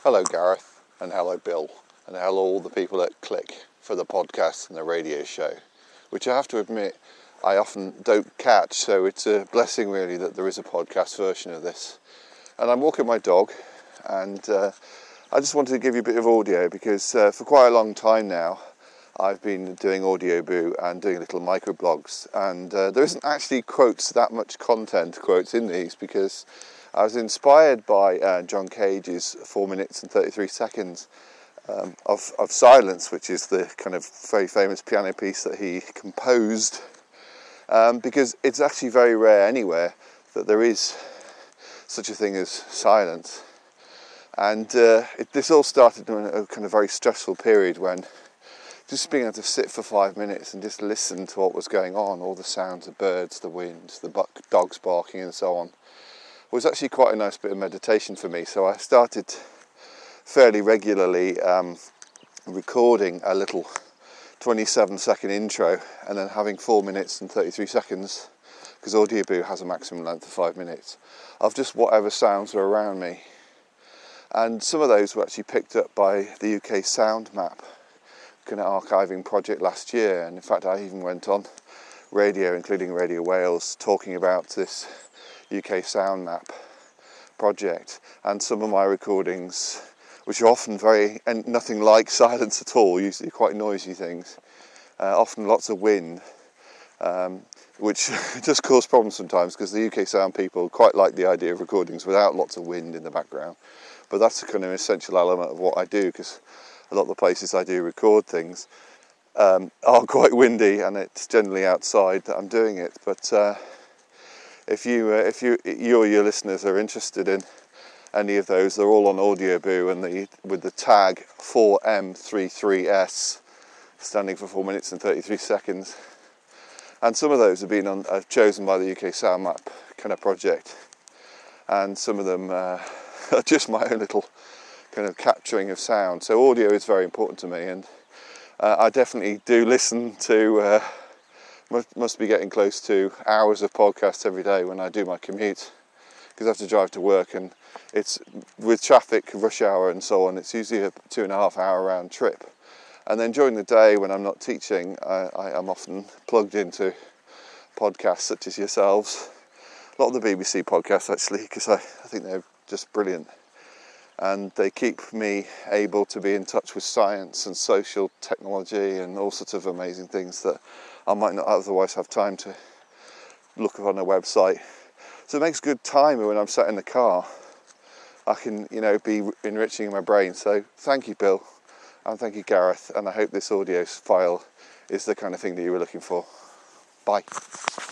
Hello Gareth, and hello Bill, and hello all the people that click for the podcast and the radio show, which I have to admit I often don't catch, so it's a blessing really that there is a podcast version of this. And I'm walking my dog, and I just wanted to give you a bit of audio because for quite a long time now I've been doing Audioboo and doing little microblogs, and there isn't actually that much content quotes in these because I was inspired by John Cage's 4 minutes and 33 seconds of silence, which is the kind of very famous piano piece that he composed, because it's actually very rare anywhere that there is such a thing as silence. And this all started in a kind of very stressful period when just being able to sit for 5 minutes and just listen to what was going on, all the sounds of birds, the wind, the dogs barking and so on, was actually quite a nice bit of meditation for me. So I started fairly regularly recording a little 27-second intro and then having 4 minutes and 33 seconds, because Audioboo has a maximum length of 5 minutes, of just whatever sounds were around me. And some of those were actually picked up by the UK Sound Map kind of archiving project last year, and in fact I even went on radio, including Radio Wales, talking about this UK Sound Map project. And some of my recordings, which are often nothing like silence at all, usually quite noisy things, often lots of wind, which just cause problems sometimes because the UK sound people quite like the idea of recordings without lots of wind in the background. But that's a kind of essential element of what I do, because a lot of the places I do record things are quite windy, and it's generally outside that I'm doing it. But if you or your listeners are interested in any of those, they're all on Audioboo, and with the tag 4M33S, standing for 4 minutes and 33 seconds. And some of those have been chosen by the UK Sound Map kind of project, and some of them are just my own little kind of capturing of sound. So audio is very important to me, and I definitely do listen to must be getting close to hours of podcasts every day when I do my commute, because I have to drive to work, and it's with traffic, rush hour and so on, it's usually a 2.5 hour round trip. And then during the day when I'm not teaching, I'm often plugged into podcasts such as yourselves, a lot of the BBC podcasts actually, because I think they're just brilliant. And they keep me able to be in touch with science and social technology and all sorts of amazing things that I might not otherwise have time to look up on a website. So it makes good time when I'm sat in the car. I can, be enriching my brain. So thank you, Bill, and thank you, Gareth. And I hope this audio file is the kind of thing that you were looking for. Bye.